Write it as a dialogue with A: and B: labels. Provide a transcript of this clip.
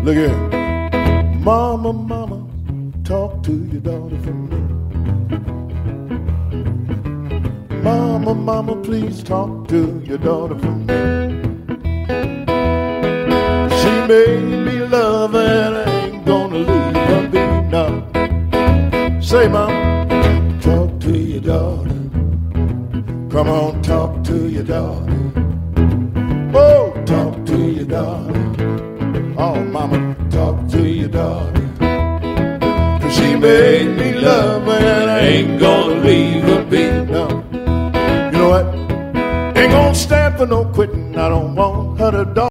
A: Look here. Mama, mama, talk to your daughter for me. Mama, mama, please talk to your daughter for me. She made me love and I ain't gonna leave her be now. Say, mama, talk to your daughter. Come on, talk to your daughter. Oh, talk to your daughter. Oh, mama, talk to your daughter. 'Cause she made me love her and I ain't gonna leave her be. No. You know what? Ain't gonna stand for no quitting. I don't want